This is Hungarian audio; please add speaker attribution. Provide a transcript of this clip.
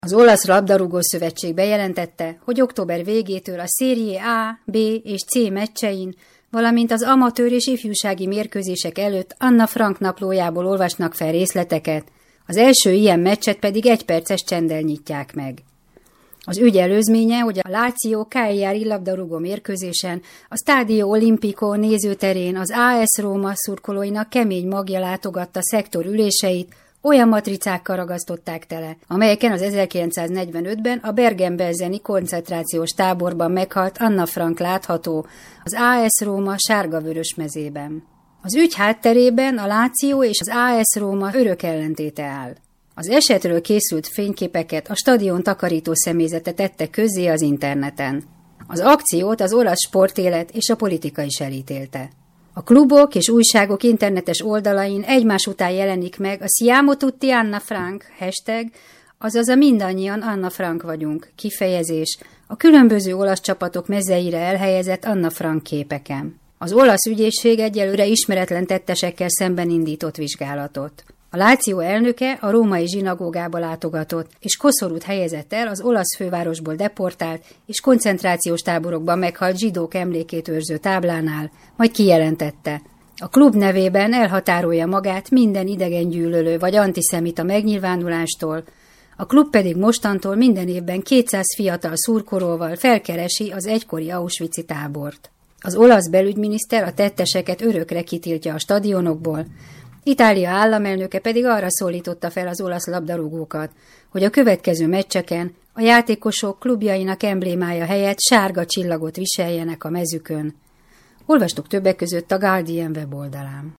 Speaker 1: Az olasz labdarúgó-szövetség bejelentette, hogy október végétől a Serie A, B és C meccsein, valamint az amatőr és ifjúsági mérkőzések előtt Anna Frank naplójából olvasnak fel részleteket, az első ilyen meccset pedig 1 perces csenddel nyitják meg. Az ügy előzménye, hogy a Lazio Cagliari labdarúgó mérkőzésen a Stadio Olimpico nézőterén az AS Róma szurkolóinak kemény magja látogatta szektor üléseit, olyan matricákkal ragasztották tele, amelyeken az 1945-ben a Bergen-Belseni koncentrációs táborban meghalt Anna Frank látható az AS Róma sárga-vörös mezében. Az ügy hátterében a Lazio és az AS Róma örök ellentéte áll. Az esetről készült fényképeket a stadion takarító személyzete tette közzé az interneten. Az akciót az olasz sportélet és a politika is elítélte. A klubok és újságok internetes oldalain egymás után jelenik meg a Siamo tutti Anna Frank hashtag, azaz a mindannyian Anna Frank vagyunk kifejezés a különböző olasz csapatok mezeire elhelyezett Anna Frank képeken. Az olasz ügyészség egyelőre ismeretlen tettesekkel szemben indított vizsgálatot. A Lazio elnöke a római zsinagógába látogatott, és koszorút helyezett el az olasz fővárosból deportált és koncentrációs táborokban meghalt zsidók emlékét őrző táblánál, majd kijelentette: a klub nevében elhatárolja magát minden idegengyűlölő vagy antiszemita megnyilvánulástól, a klub pedig mostantól minden évben 200 fiatal szurkolóval felkeresi az egykori auschwitzi tábort. Az olasz belügyminiszter a tetteseket örökre kitiltja a stadionokból, Itália államelnöke pedig arra szólította fel az olasz labdarúgókat, hogy a következő meccseken a játékosok klubjainak emblémája helyett sárga csillagot viseljenek a mezükön. Olvastuk többek között a Guardian weboldalán.